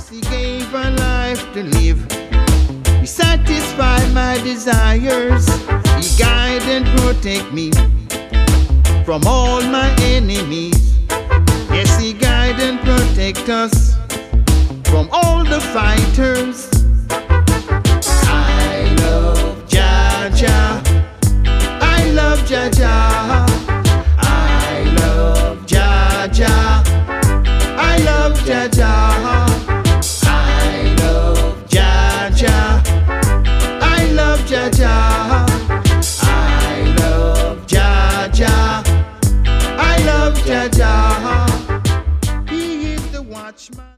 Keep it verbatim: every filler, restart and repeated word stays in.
He gave a life to live. He satisfied my desires. He guide and protect me from all my enemies. Yes, He guide and protect us from all the fighters. I love Jah Jah. I love Jah Jah.